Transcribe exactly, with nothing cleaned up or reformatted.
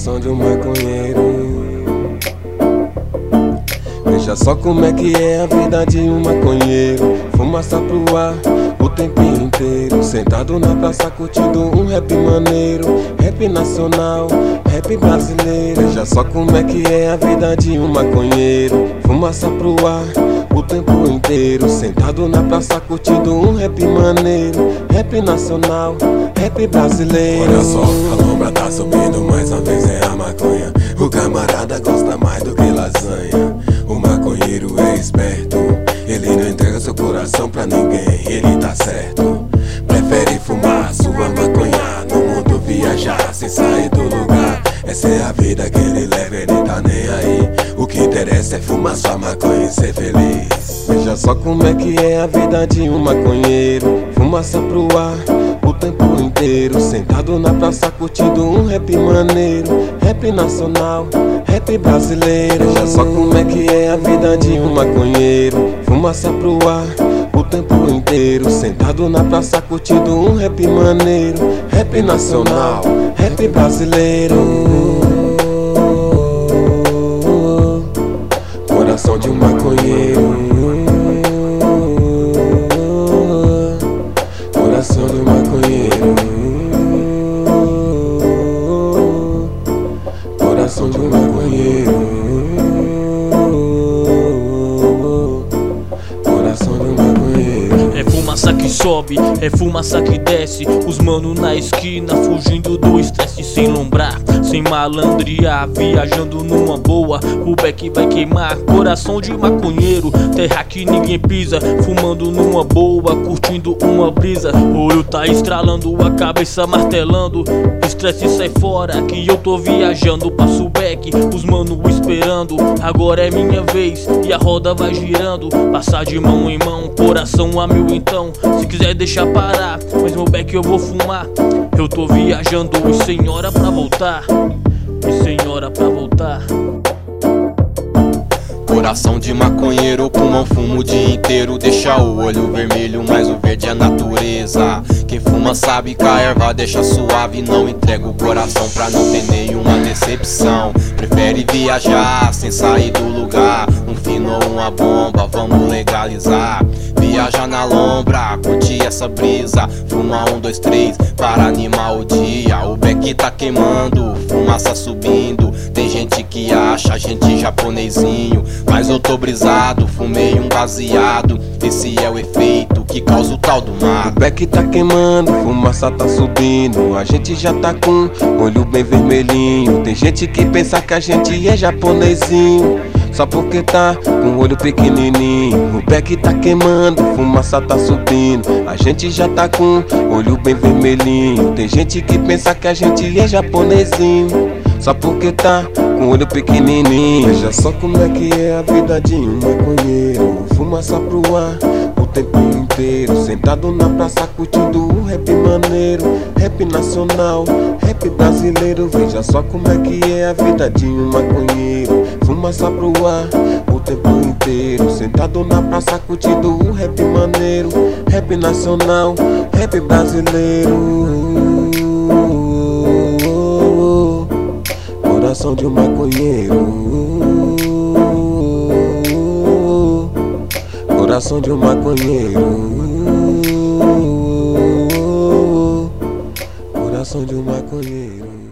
Coração de um maconheiro. Veja só como é que é a vida de um maconheiro. Fumaça pro ar o tempo inteiro, sentado na praça curtindo um rap maneiro. Rap nacional, rap brasileiro. Veja só como é que é a vida de um maconheiro. Fumaça pro ar o tempo inteiro, sentado na praça curtindo um rap maneiro. Rap nacional, rap brasileiro. Olha só, a lombra tá subindo, mais uma vez é a maconha. O camarada gosta mais do que lasanha. O maconheiro é esperto, ele não entrega seu coração pra ninguém, ele tá certo. Prefere fumar sua maconha, no mundo viajar sem sair do lugar. Essa é a vida que ele leva, ele tá nem aí. O que interessa é fumar sua maconha e ser feliz. Veja só como é que é a vida de um maconheiro. Fumaça pro ar o tempo inteiro, sentado na praça curtindo um rap maneiro. Rap nacional, rap brasileiro. Veja só como é que é a vida de um maconheiro. Fumaça pro ar o tempo inteiro, sentado na praça curtindo um rap maneiro. Rap nacional, rap brasileiro. Coração de um maconheiro. Coração de um maconheiro. Coração de um maconheiro. Coração de um maconheiro. É fumaça que sobe, é fumaça que desce. Os mano na esquina fugindo do estresse. Sem lombrar, sem malandrear, viajando numa boa. O beck vai queimar, coração de maconheiro. Terra que ninguém pisa, fumando numa boa, curtindo uma brisa. O olho tá estralando, a cabeça martelando. Estresse sai fora, que eu tô viajando. Passo o beck, os mano esperando. Agora é minha vez e a roda vai girando. Passar de mão em mão, coração a mil então. Se quiser deixar parar, mas meu beck eu vou fumar. Eu tô viajando e sem hora pra voltar. E sem hora pra voltar. Coração de maconheiro, pulmão fumo o dia inteiro. Deixa o olho vermelho, mas o verde é a natureza. Quem fuma sabe que a erva deixa suave. Não entrega o coração pra não ter nenhuma decepção. Prefere viajar sem sair do lugar. Um fino ou uma bomba, vamos legalizar. Viaja na lombra, curte essa brisa. Fuma um, dois, três, para animar o dia. O beck tá queimando, fumaça subindo. Tem gente que acha a gente japonesinho, mas eu tô brisado, fumei um baseado. Esse é o efeito que causa o tal do mato. O beck tá queimando, fumaça tá subindo. A gente já tá com olho bem vermelhinho. Tem gente que pensa que a gente é japonesinho, só porque tá com o olho pequenininho. O beck tá queimando, fumaça tá subindo. A gente já tá com olho bem vermelhinho. Tem gente que pensa que a gente é japonesinho, só porque tá com o olho pequenininho. Veja só como é que é a vida de um maconheiro. Fumaça pro ar o tempo inteiro, sentado na praça curtindo o rap maneiro. Rap nacional, rap brasileiro. Veja só como é que é a vida de um maconheiro. Fumaça pro ar o tempo inteiro, sentado na praça curtindo o rap maneiro. Rap nacional, rap brasileiro. Coração de um maconheiro. Coração de um maconheiro. Coração de um maconheiro.